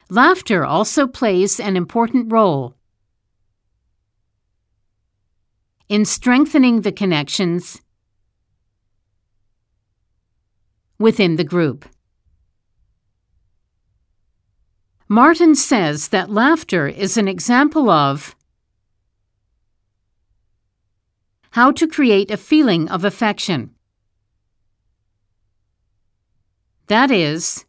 Laughter also plays an important role in strengthening the connections within the group. Martin says that laughter is an example of how to create a feeling of affection. That is,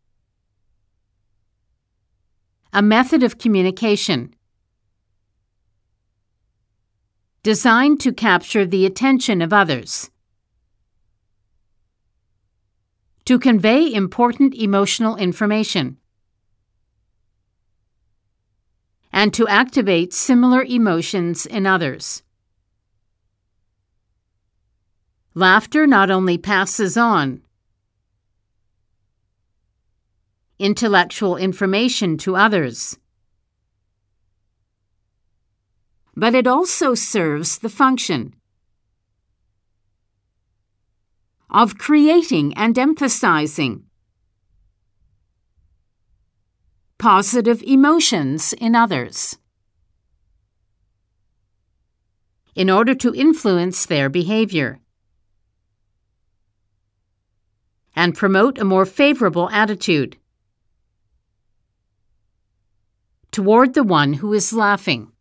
a method of communication designed to capture the attention of others, to convey important emotional information, and to activate similar emotions in others. Laughter not only passes on intellectual information to others, but it also serves the function of creating and emphasizing positive emotions in others in order to influence their behavior and promote a more favorable attitude toward the one who is laughing.